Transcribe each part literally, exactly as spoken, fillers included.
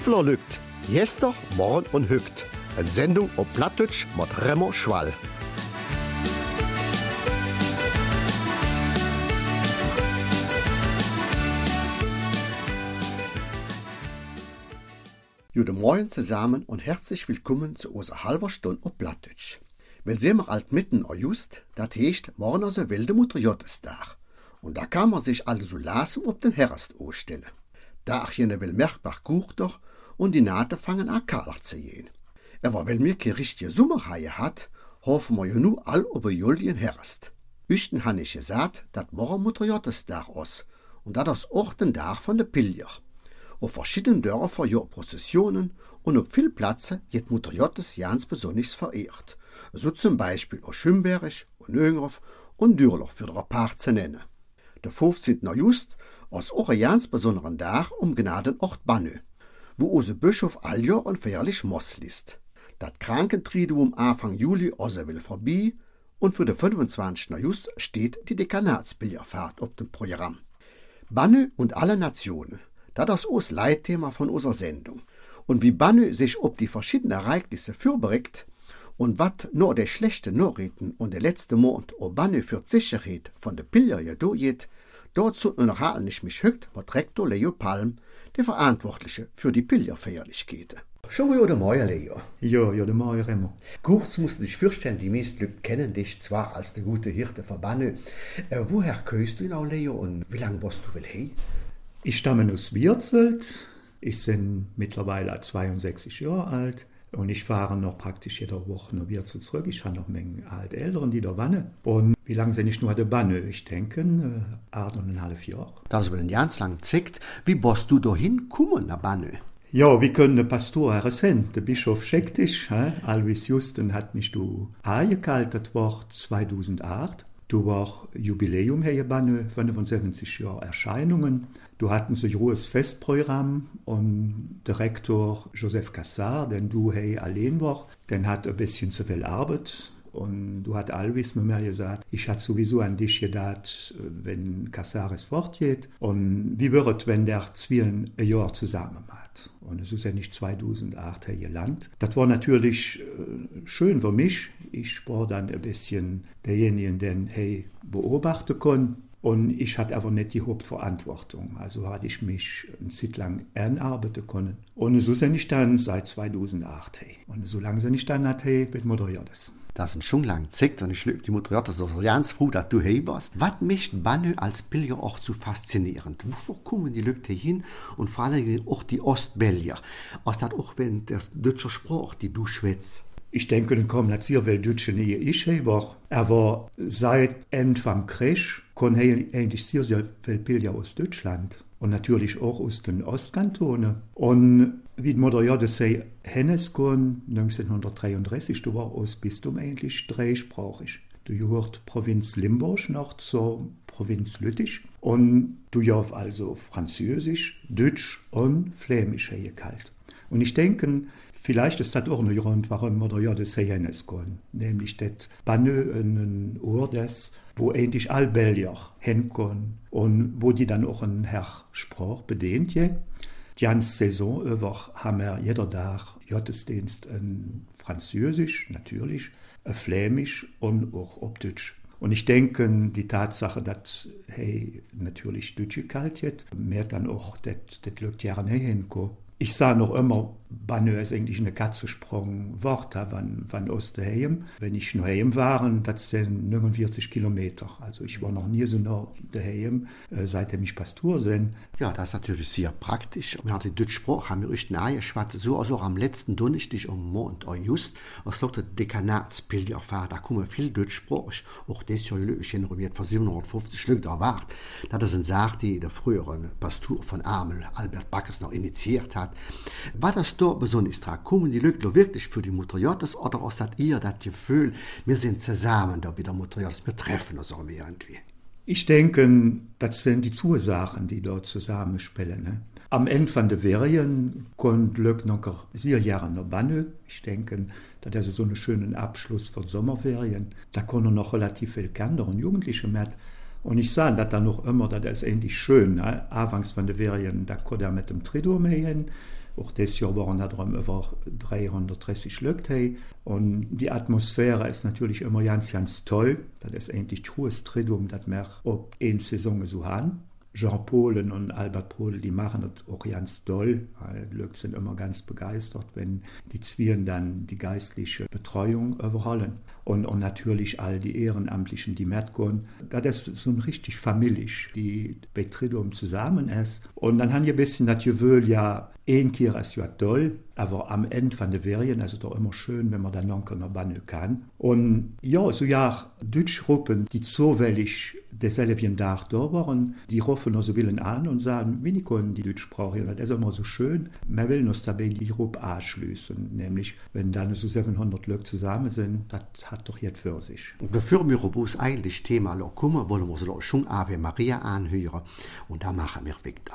Gipfeler lügt. Jester, morgen und hügt. Eine Sendung auf Plattdeutsch mit Remo Schwall. Guten Morgen zusammen und herzlich willkommen zu unserer halber Stunde auf Plattdeutsch. Weil sind wir alt mitten in Just, das heißt morgen also wilde Mutter Jottestag. Und da kann man sich also lassen auf den Herrest anstellen. Dachchen will merkbar kurter und die Naht fangen an kaler zu gehen. Aber weil mir keine richtige Sommerhaie hat, hoffen wir ja nur all über Julien Herrest. Üchten han ich gesagt, dat morgen Mutter Jottestag ist und dat das auch den Tag von der Pilger. Auf verschiedenen Dörfern ja Prozessionen und auf viel Plätze wird Mutter Jottes ganz besonders verehrt. So zum Beispiel auf Schümberg und Önghof und Dürloch für ein paar zu nennen. Der fünfzehnten August ist auch ein ganz besonderer Tag um Gnadenort Bannö, wo unser Bischof alljahr und feierlich Moss liest. Das Krankentriduum Anfang Juli also will vorbei und für den fünfundzwanzigsten August steht die Dekanatsbilderfahrt auf dem Programm. Bannö und alle Nationen, das ist auch das Leitthema von unserer Sendung. Und wie Bannö sich ob die verschiedenen Ereignisse vorbereitet und was nur der schlechte Nachrichten und der letzte Monat ob Bannö für die Sicherheit von der Pilger ja durchgeht, dazu unterhalten ich mich heute mit Rektor Leo Palm, der Verantwortliche für die Pilgerfeierlichkeiten. Schönen guten Morgen, Leo. Ja, ja, guten Morgen, Remo. Kurz musst du dich vorstellen, die meisten Leute kennen dich zwar als der gute Hirte von Bannö. Äh, woher kommst du genau, Leo, und wie lange warst du wohl hier? Ich stamme aus Vierzelt. Ich bin mittlerweile zweiundsechzig Jahre alt. Und ich fahre noch praktisch jede Woche nach Vierzelt zurück. Ich habe noch Mengen alte Eltern, die da wohnen. Und wie lange sind ich nur der Bannö? Ich denke, äh, acht und ein halbes Jahr. Das ist wohl ein ganz lang Zeit. Wie bist du da hingekommen, nach Bannö? Ja, wie können der Pastor hersen? Der Bischof schickt dich. He? Alvis Justen hat mich du angekaltet, das war zweitausendacht. Du war Jubiläum hier in Bannö, fünfundsiebzig Jahre Erscheinungen. Du hatten so ein großes Festprogramm und der Rektor Joseph Cassard, den du hier allein war, den hat ein bisschen zu viel Arbeit. Und du hat Alvis mir mehr gesagt, ich hatte sowieso an dich gedacht, wenn Cassard es fortgeht. Und wie wird es, wenn der zwei ein Jahr zusammen hat? Und es ist ja nicht zweitausendacht hier gelandet. Das war natürlich schön für mich. Ich war dann ein bisschen derjenige, den hey beobachten konnte. Und ich hatte aber nicht die Hauptverantwortung. Also hatte ich mich eine Zeit lang einarbeiten können. Und so bin ich dann seit zweitausendacht hey. Und so lange bin ich dann hey, bin moderiert. Das ist schon lange Zeit und ich lebe die Mutter Jottes so ganz froh, dass du hier warst. Was macht Bannö als Pilger auch so faszinierend? Wovor kommen die Leute hin und vor allem auch die Ostbelgier? Ist das auch wenn der deutsche Sprache, die du schwätzt? Ich denke, dann kommen natürlich, weil Deutsche nie ich hier war. Aber seit Anfang Krieg kommen hier eigentlich sehr, sehr viele Pilger aus Deutschland. Und natürlich auch aus den Ostkantonen. Und wie die Mutter Jottes hier hingekommen, neunzehnhundertdreiunddreißig, du war aus Bistum eigentlich dreisprachig. Du gehört Provinz Limburg noch zur Provinz Lüttich. Und du gehörst also Französisch, Deutsch und Flämisch hier kalt. Und ich denke, vielleicht ist das auch ein Grund, warum wir ja das hier hinkommen. Nämlich, dass Bannö ein Ort ist, wo eigentlich alle Belgier hinkommen und wo die dann auch einen Herrsprach bedient. Die ganze Saison über haben wir jeder Tag Gottesdienst in Französisch, natürlich, in Flämisch und auch auf Deutsch. Und ich denke, die Tatsache, dass hey, natürlich Deutsch kalt wird, mehr dann auch, dass das Leute gerne hinkommen. Ich sah noch immer, Bannö ist eigentlich eine Katzensprung Wort, wann, wann aus daheim. Wenn ich noch daheim war, das sind neunundvierzig Kilometer. Also ich war noch nie so nah daheim, äh, seitdem ich Pastor bin. Ja, das ist natürlich sehr praktisch. Wir haben die deutsche Sprache, haben wir richtig nahe schwarze so, also am letzten Donnerstag um Mond August, als der Dekanatspilgerfahrt, da kommen viel deutschsprachig. Auch das Jahr, ich erinnere mich, vor siebenhundertfünfzig Leute erwartet. Das ist eine Sache, die der frühere Pastor von Amel, Albert Backes, noch initiiert hat. War das da besonders dran? Kommen die Leute wirklich für die Mutter Jottes oder ist das ihr das Gefühl, wir sind zusammen da bei der Mutter Jottes, wir treffen uns irgendwie? Ich denke, das sind die Ursachen, die dort zusammenspielen. Ne? Am Ende von der Ferien kommt Leute noch sehr Jahre nach Bannö. Ich denke, das ist so einen schönen Abschluss von Sommerferien. Da kommen noch relativ viele Kinder und Jugendliche mit. Und ich sah das dann noch immer, das ist endlich schön. Ne? Anfangs von der Ferien, da kommt er mit dem Triduum hin. Auch dieses Jahr waren da drum über dreihundertdreißig Leute. Und die Atmosphäre ist natürlich immer ganz, ganz toll. Das ist eigentlich ein hohes Triduum, das wir ob eine Saison so haben. Jean Polen und Albert Pohl, die machen das auch ganz toll. Die Leute sind immer ganz begeistert, wenn die Zwirn dann die geistliche Betreuung überholen. Und, und natürlich all die Ehrenamtlichen, die mitgehen. Das ist so ein richtig familisch, die bei Triduum zusammen ist. Und dann haben wir ein bisschen das Gefühl, ja, ein Kier ist ja toll, aber am Ende von der Ferien ist es doch immer schön, wenn man dann noch in der Banne kann. Und ja, so ja, Deutsche Gruppen, die zufällig derselben Tag da waren, die rufen uns so willen an und sagen, wie können die Deutsch sprechen? Das ist immer so schön. Wir wollen uns dabei die Gruppe anschließen, nämlich, wenn dann so siebenhundert Leute zusammen sind, das hat doch jetzt für sich. Und bevor wir Robus eigentlich Thema kommen, wollen wir uns doch schon Ave Maria anhören und da machen wir weiter.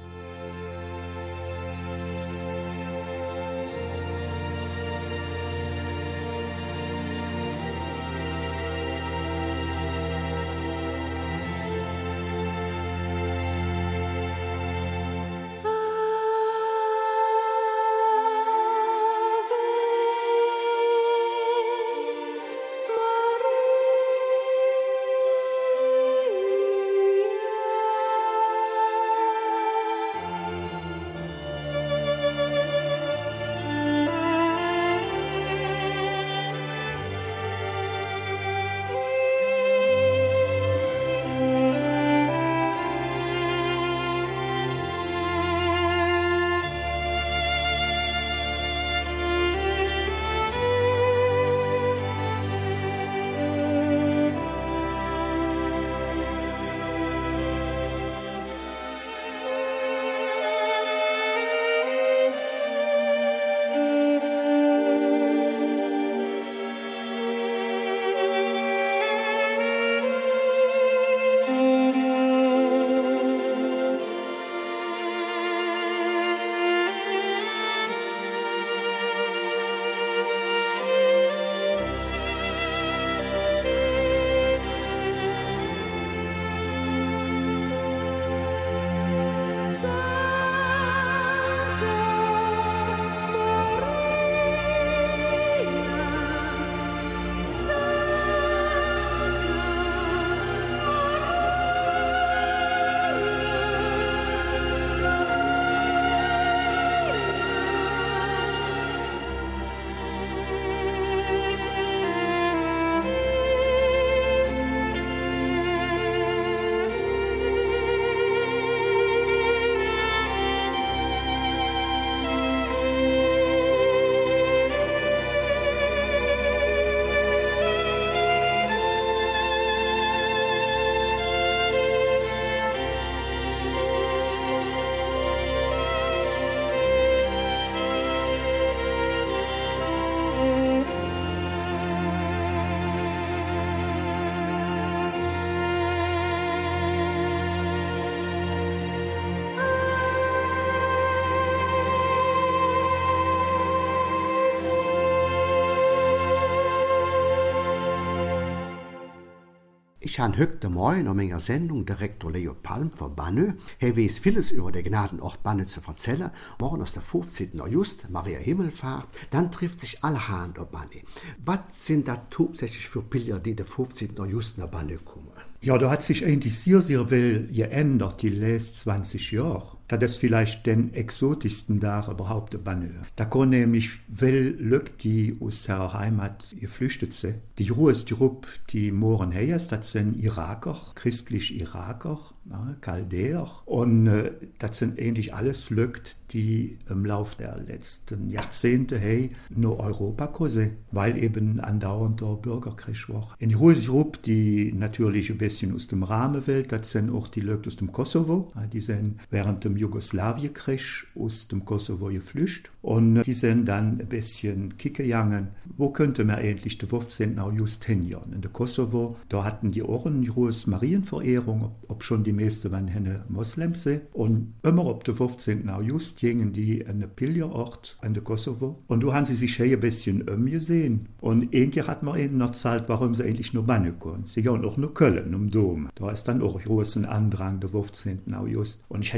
Ich habe heute Morgen in meiner Sendung Direktor Leo Palm von Bannö. Er weiß vieles über den Gnadenort Bannö zu erzählen. Morgen ist der fünfzehnten August, Maria Himmelfahrt. Dann trifft sich allerhand auf Bannö. Was sind da hauptsächlich für Pilger, die den fünfzehnten August nach Bannö kommen? Ja, da hat sich eigentlich sehr, sehr viel geändert die letzten zwanzig Jahre. Das ist vielleicht den exotischsten Tag überhaupt in Bannö. Da kommen nämlich viele Leute, die aus ihrer Heimat geflüchtet sind. Die größte Gruppe, die morgen her ist, das sind Iraker, christliche Iraker, ja, Chaldäer. Und äh, das sind eigentlich alles Leute, die im Laufe der letzten Jahrzehnte hey, nach Europa kommen, weil eben andauernd der Bürgerkrieg war. Eine große Gruppe, die natürlich ein bisschen aus dem Rahmen will, das sind auch die Leute aus dem Kosovo. Ja, die sind während dem Jugoslawienkrieg aus dem Kosovo geflüchtet. Und die sind dann ein bisschen kicken gegangen, wo könnte man eigentlich den fünfzehnten August hingehen? In der Kosovo, da hatten die auch eine große Marienverehrung, ob, ob schon die meisten waren Moslems sind. Und immer auf den fünfzehnten August gingen die an den Pilgerort in der Kosovo. Und da haben sie sich hier ein bisschen umgesehen. Und irgendwie hat man ihnen erzählt, warum sie eigentlich nur Bannö kommen. Sie gehen auch nach Köln, um Dom. Da ist dann auch ein großer Andrang, der fünfzehnten August. Und ich habe gesagt, wieso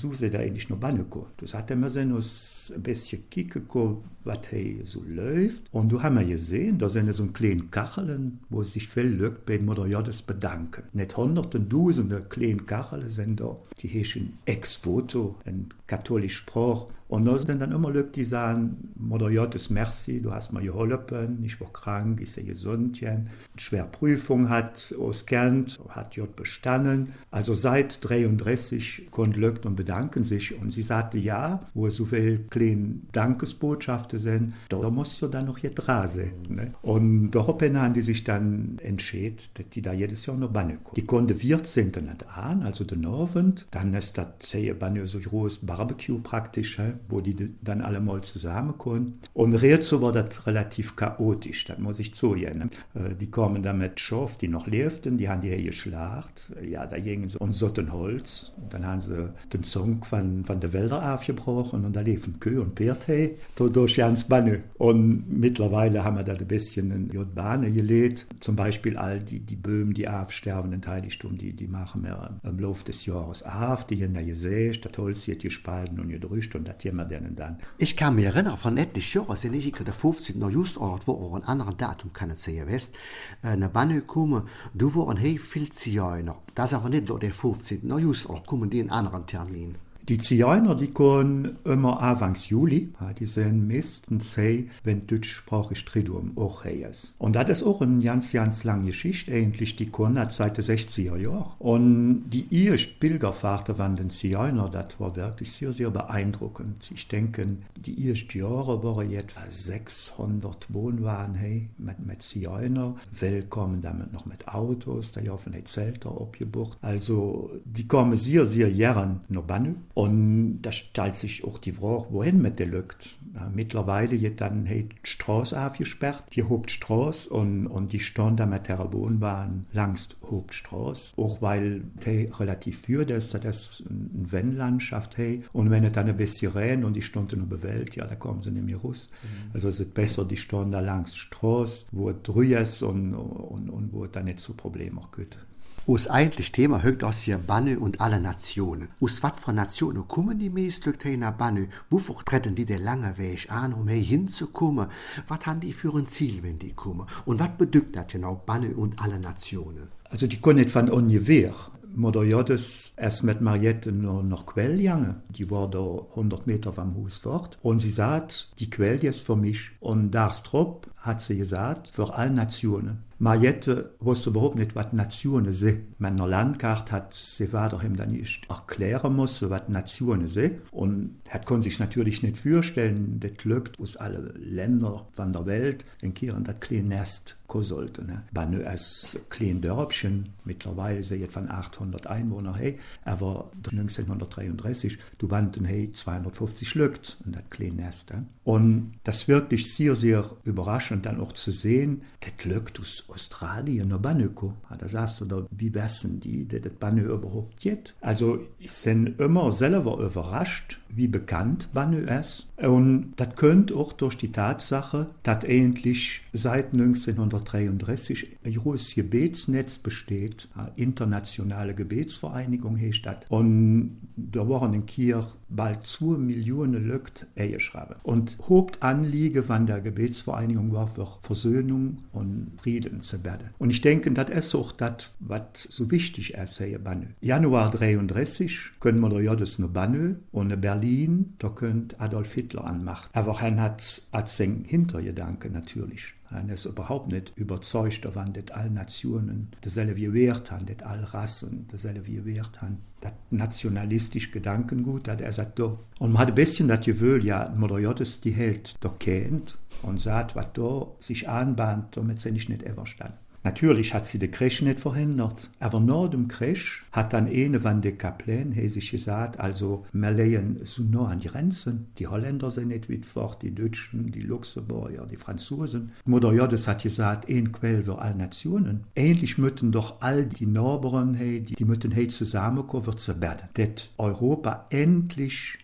Franzose da eigentlich noch Baneko. Das hat wir sind uns ein bisschen kicken, was hier so läuft. Und du haben wir gesehen, da sind so kleine Kacheln, wo sich viel Leute bei den Moderates bedanken. Nicht hunderten, tausende kleine Kacheln sind da. Die heißen Ex-Voto, ein katholischer Spruch. Und da sind dann immer Leute, die sagen, Moderates Merci, du hast mir geholfen, ich war krank, ich sehe gesund, eine schwere Prüfung hat ausgelernt, hat J bestanden. Also seit dreiunddreißig konnten Leute und bedanken sich. Und sie sagte, ja, wo so viele kleine Dankesbotschaften sind, da muss ja dann noch hier dran sein. Ne? Und daraufhin haben die sich dann entschieden, dass die da jedes Jahr noch Banne kommen. Die konnten vierzehnten an, also den Abend, dann ist das hier Banne so groß Barbecue praktisch, wo die dann alle mal zusammenkommen. Und Rätsel war das relativ chaotisch, das muss ich zugeben. Die kommen da mit Schaf, die noch lebten, die haben die hier geschlacht. Ja, da gingen sie um Sottenholz. Dann haben sie den Song von, von der Wälder aufgebrochen und da liefen Kühe und Pferde durch ganz Banne. Und mittlerweile haben wir da ein bisschen in die Bahne gelegt. Zum Beispiel all die, die Böhmen, die aufsterben in Heiligtum, die, die machen wir im Laufe des Jahres auf. Die haben da gesehen, das Holz wird gespalten und gedrückt und das hier wir denen dann. Ich kann mich erinnern, von etlichen Jahren sind ich der fünfzehnten August Ort, wo auch ein anderes Datum kann es sein, weißt, eine Banne kommen, du waren hey viel Zigeuner. Das ist aber nicht nur der fünfzehnten August Ort, kommen die in anderen Termin. Die Zigeuner, die kommen immer Anfang Juli. Die sind meistens hey, wenn deutschsprachig Triduum auch hey ist. Und das ist auch eine ganz, ganz lange Geschichte eigentlich. Die kommen seit den sechziger Jahren. Und die erste Pilgerfahrt von den Zigeuner, das war wirklich sehr, sehr beeindruckend. Ich denke, die ersten Jahre waren etwa sechshundert Wohnwagen hey, mit, mit Zigeuner. Willkommen damit noch mit Autos, da haben die Zelte abgebucht. Also, die kommen sehr, sehr gern nach Banne. Und da stellt sich auch die Frage, wohin mit der Lückt. Ja, mittlerweile wird dann hey, die Straße aufgesperrt, die Hauptstraße, und, und die stehen da mit der Wohnbahn langs Hauptstraße. Auch weil die relativ führt ist, das ist eine Wendlandschaft. Hey. Und wenn es dann ein bisschen rein und die Stunden noch bewählt, ja, da kommen sie nicht mehr raus. Mhm. Also es ist besser, die stehen da langs der Straße, wo es drüber ist und, und, und wo es dann nicht so Probleme auch gibt. Us eigentlich Thema högt aus hier Banne und alle Nationen. Us wat von Nationen kommen die meist Leute in Banne? Wofür treten die der lange Weg an, um hier hinzukommen? Was haben die für ein Ziel, wenn die kommen? Und was bedeutet das genau Banne und alle Nationen? Also die kommen nicht von ungefähr. Moderates erst mit Mariette noch, noch Quell gegangen. Die war da hundert Meter vom Haus fort. Und sie sagt, die Quell die ist für mich. Und darstrop hat sie gesagt, für alle Nationen. Mariette wusste überhaupt nicht, was Nationen sind. Meine Landkarte hat sie Vater ihm dann nicht erklären müssen, was Nationen sind. Und er konnte sich natürlich nicht vorstellen, das Glück aus allen Ländern von der Welt in Kieren das kleine Nest kommen sollte. Ne? Banne ist ein kleines Dörfchen, mittlerweile sind jetzt von achthundert Einwohnern. Hey, aber neunzehnhundertdreiunddreißig, du banden hey zweihundertfünfzig Leute in das kleine Nest. Ne? Und das ist wirklich sehr, sehr überraschend, dann auch zu sehen, das Glück aus Australien nach Banne kommen. Da sagst du da, wie wissen die, dass das Banne überhaupt geht? Also, ich bin immer selber überrascht, wie bekannt Banne ist. Und das könnte auch durch die Tatsache, dass eigentlich seit neunzehnhundertdreiunddreißig ein großes Gebetsnetz besteht, eine internationale Gebetsvereinigung hier statt. Und da waren in Kier bald zwei Millionen Leute eingeschrieben. Und Hauptanliegen von der Gebetsvereinigung war für Versöhnung und Frieden zu beten. Und ich denke, das ist auch das, was so wichtig ist hier in Banne. Januar dreiunddreißig können wir da ja das noch Banne und in Berlin, da könnte Adolf Hitler anmachen. Aber er hat als sein Hintergedanke natürlich. Er ist überhaupt nicht überzeugt davon, dass alle Nationen dasselbe Wert haben, dass alle Rassen dasselbe Wert haben. Das nationalistische Gedankengut, das er sagt, da. Und man hat ein bisschen das Gefühl, ja, Moderates, die hält da kennt und sagt, was da sich anbahnt, damit sie nicht überstanden. Natürlich hat sie den Krieg nicht verhindert, aber nach dem Krieg hat dann eine von den Kaplänen sich gesagt, also wir legen so nah an die Grenzen. Die Holländer sind nicht weit fort, die Deutschen, die Luxemburger, die Franzosen. Moderates hat gesagt, ein Quell für alle Nationen. Ähnlich müssen doch all die Nachbarn, hey, die, die müssen hey zusammenkommen, wird zu beten. Dass Europa endlich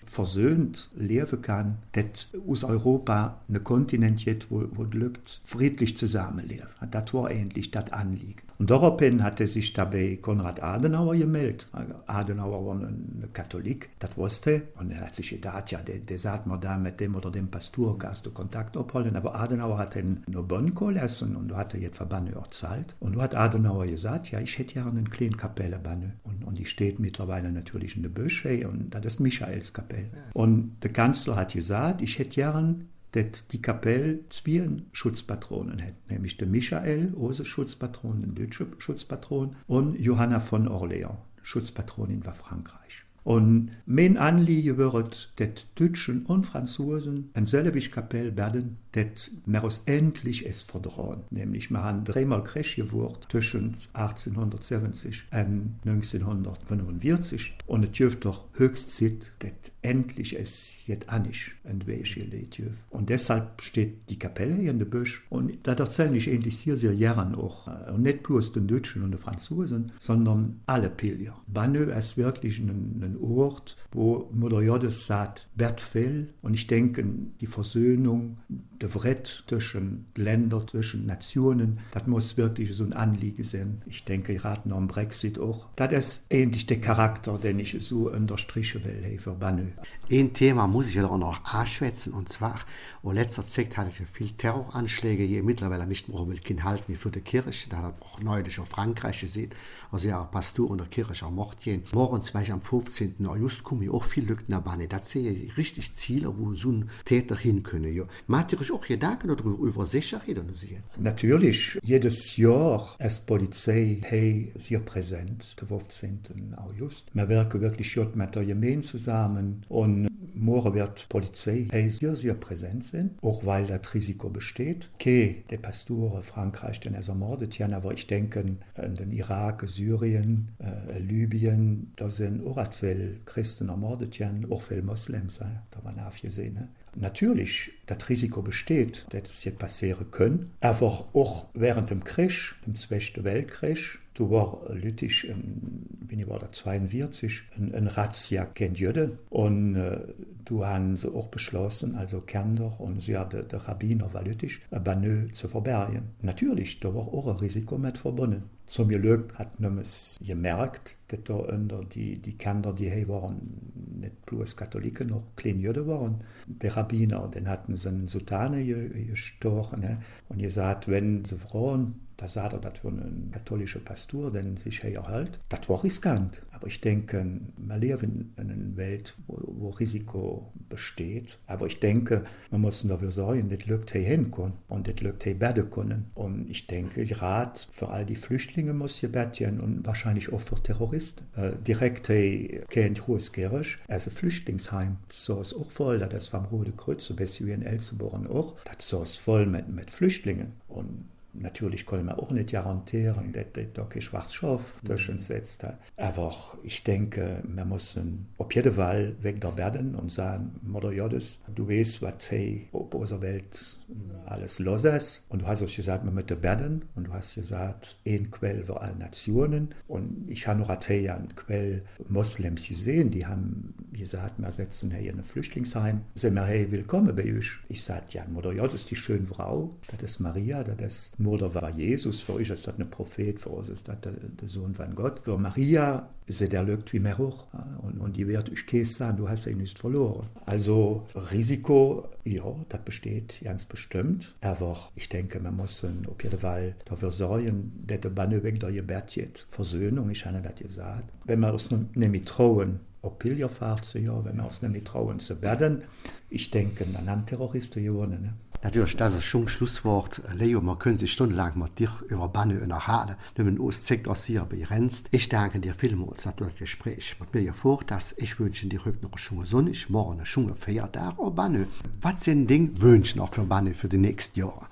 versöhnt leben kann, dass aus Europa ein Kontinent jetzt, wo, wo glückt, friedlich zusammenleben. Das war eigentlich das Anliegen. Und daraufhin hatte sich dabei Konrad Adenauer gemeldet. Adenauer war ein Katholik, das wusste. Und er hat sich gedacht, ja, der, der sagt mir da mit dem oder dem Pastor, kannst du Kontakt abholen. Aber Adenauer hat ihn noch Bonn gelassen und du hat er jetzt Verbannö auch zahlt. Und du hat Adenauer gesagt, ja, ich hätte ja eine kleine Kapelle Banne. Und, und die steht mittlerweile natürlich in der Büsche und das ist Michaelskapelle. Ja. Und der Kanzler hat gesagt, ich hätte gern, dass die Kapelle zwei Schutzpatronen hat, nämlich der Michael, unser Schutzpatron, der deutsche Schutzpatron, und Johanna von Orleans, Schutzpatronin war Frankreich. Und mein Anliegen wird, dass Deutschen und Franzosen eine selbe Kapelle werden, dass wir uns endlich es vertrauen. Nämlich, wir haben dreimal Krieg geworden zwischen achtzehnhundertsiebzig und neunzehnhundertfünfundvierzig. Und es dürfte doch höchst Zeit, dass endlich es jetzt an ist, ein Weg gelegt wird. Und deshalb steht die Kapelle hier in der Büsch. Und das erzähle ich eigentlich sehr, sehr gern auch. Und nicht bloß den Deutschen und den Franzosen, sondern alle Pilger. Banö ist wirklich ein, ein Ort, wo Mutter Jodes sagt, wird viel. Und ich denke, die Versöhnung, der Wert zwischen Ländern, zwischen Nationen, das muss wirklich so ein Anliegen sein. Ich denke, gerade noch am Brexit auch. Das ist ähnlich der Charakter, den ich so unterstrichen will hey, für Banö. Ein Thema muss ich ja auch noch anschwätzen, und zwar, in letzter Zeit hatte ich ja viele Terroranschläge, hier mittlerweile nicht mehr will halten wie für die Kirche, da hat auch neulich auf Frankreich gesehen, also ja, Pastor in der Kirche auch Mord gehen. Morgen zum Beispiel am fünfzehnten August kommen ja auch viele Leute nach Banö. Das sehe ich richtig Ziele, wo so ein Täter hin können. Ja. Macht ihr euch auch Gedanken darüber, über Sicherheit? Oder so? Natürlich. Jedes Jahr ist die Polizei hey, sehr präsent, der fünfzehnten August. Wir wirken wirklich mit der Gemeinde zusammen und morgen wird die Polizei hey, sehr, sehr präsent sein, auch weil das Risiko besteht. Okay, der Pastor Frankreich, den er ermordet hat, aber ich denke an den Irak, Syrien, äh, Libyen, da sind auch viele Christen ermordet, auch viele Moslems, da waren auch gesehen. Ne? Natürlich, das Risiko besteht, dass es jetzt passieren kann, aber auch während dem Krieg, dem Zweiten Weltkrieg, du war Lüttich, bin ich war da zweiundvierzig, ein, ein Razzia gegen Jüden und äh, du haben sie auch beschlossen, also Kinder und so ja, der, der Rabbiner war Lüttich, Banö zu verbergen. Natürlich, da war auch ein Risiko mit verbunden. Zum Glück hat man es gemerkt, dass da unter die, die Kinder, die hier waren, nicht bloß Katholiken, noch kleine Jüden waren. Der Rabbiner, den hatten sie einen Sultane gestochen ne? Und gesagt, wenn sie Frauen, da sagt er, das für einen katholischen Pastor, der sich hier hält. Das war riskant. Aber ich denke, wir leben in einer Welt, wo, wo Risiko besteht. Aber ich denke, man muss dafür sorgen, dass Leute hier hinkommen und dass Leute hier beten können. Und ich denke, gerade für all die Flüchtlinge muss hier beten und wahrscheinlich auch für Terroristen. Äh, direkt hier kennt Hoheskirch, also Flüchtlingsheim. So ist auch voll, das ist vom Rote Kreuz, so ein bisschen wie in Elsenborn auch. Das ist voll mit, mit Flüchtlingen. Und natürlich können wir auch nicht garantieren, dass da kein Schwarzschaf durchsetzt. Aber ich denke, wir müssen auf jeden Fall weg der werden und sagen, Mutter Jodes, du weißt, was hier auf unserer Welt alles los ist. Und du hast auch gesagt, wir müssen werden. Und du hast gesagt, ein Quell für alle Nationen. Und ich habe noch hier einen Quell Moslems gesehen, die haben gesagt, wir setzen hier in ein Flüchtlingsheim. Sind wir hey, willkommen bei euch. Ich sage, ja, Mutter Jodes, die schöne Frau, das ist Maria, das ist Mutter war Jesus, für euch ist das ein Prophet, für uns ist das der, der Sohn von Gott. Für Maria ist der Lügt wie mehr hoch und, und die wird euch Käse sagen, du hast ja nichts verloren. Also Risiko, ja, das besteht ganz bestimmt, aber ich denke, wir müssen auf jeden Fall dafür sorgen, dass der Banö weg der Gebet geht. Versöhnung, ich habe das gesagt. Wenn wir uns nicht trauen, auf Pilgerfahrt zu ja, wenn wir uns nicht trauen zu werden, ich denke, dann haben Terroristen gewonnen. Ne? Natürlich, das ist schon ein Schlusswort. Leo, man könnte sich stundenlang mit dir über Banö unterhalten. Nur uns zeigt aus hier begrenzt. Ich danke dir vielmals für das Gespräch. Mit mir vor, dass ich wünsche dir heute noch eine schöne Sonne, morgen eine schöne Feiertag auf Banö. Was sind Dinge wünschen auch für Banö für die nächsten Jahre?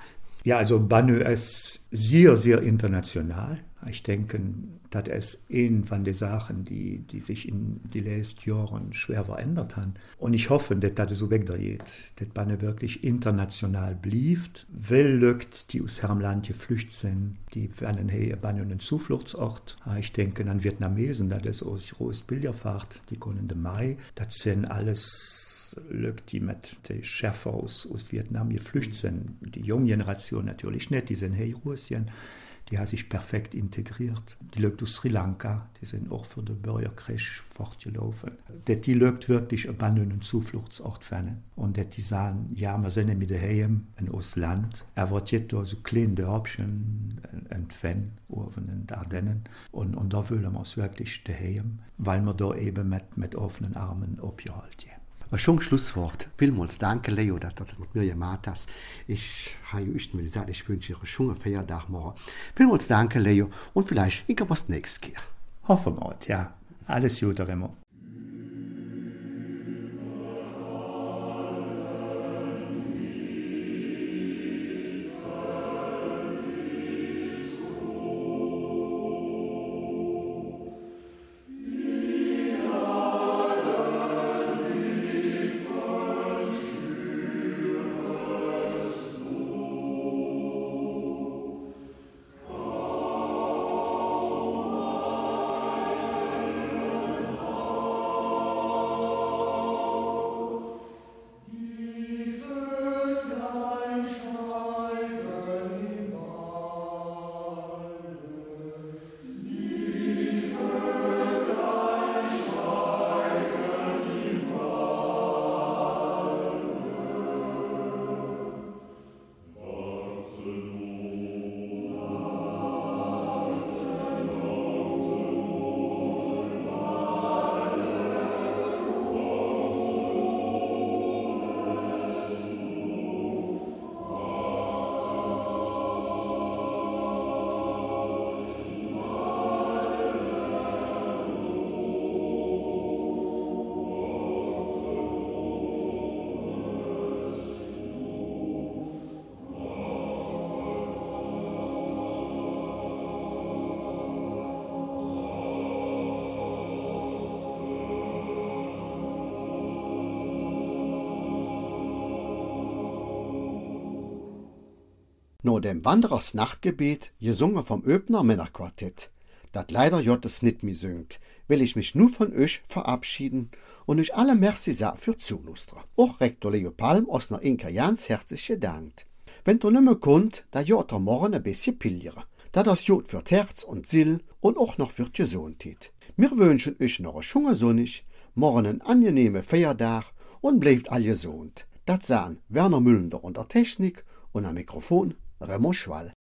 Ja, also Banne ist sehr, sehr international. Ich denke, das ist eine von den Sachen, die, die sich in den letzten Jahren schwer verändert haben. Und ich hoffe, dass das so weggeht, dass Banne wirklich international bleibt. Weil Leute, die aus ihrem Land geflüchtet sind, die werden hier Banne einen Zufluchtsort. Ich denke an Vietnamesen, das ist aus Großbildfahrt, die kommen im Mai. Das sind alles Leute, die mit den Schäfer aus, aus Vietnam geflüchtet sind. Die junge Generation natürlich nicht, die sind hier in Russland. Die hat sich perfekt integriert. Die Leute aus Sri Lanka, die sind auch für den Bürgerkrieg fortgelaufen. Dass die Leute wirklich einen Zufluchtsort finden. Und dass die sagen, ja, wir sind mit daheim in Ausland. Er wird jetzt da so kleine Dörfchen entfernt, oben in den Ardennen. Und, und da wollen wir uns wirklich daheim, weil wir da eben mit, mit offenen Armen abgehalten haben. Ein schönes Schlusswort. Vielmals danke, Leo, dass du das mit mir gemacht hast. Ich habe euch gesagt, ich wünsche euch einen schönen Feiertag morgen. Vielmals danke, Leo, und vielleicht ich was nächstes Jahr. Hoffen wir, ja. Alles Gute, Remo. Nach dem Wanderers Nachtgebet, gesungen vom Öbner Männerquartett, dat leider Jottes nicht mehr singt, will ich mich nur von euch verabschieden und euch alle merci sagen für Zulustrer. Auch Rektor Leo Palm aus einer Inka ganz herzlich gedankt. Wenn du nimmer konnt, da jot morgen ein bisschen pilgere. Da das jod für Herz und Sill und auch noch für die Gesundheit. Wir wünschen euch noch ein schöner Sonnig, morgen einen angenehmen Feiertag und bleibt all gesund. Das sahen Werner Müllender unter Technik und am Mikrofon Remo Schwall.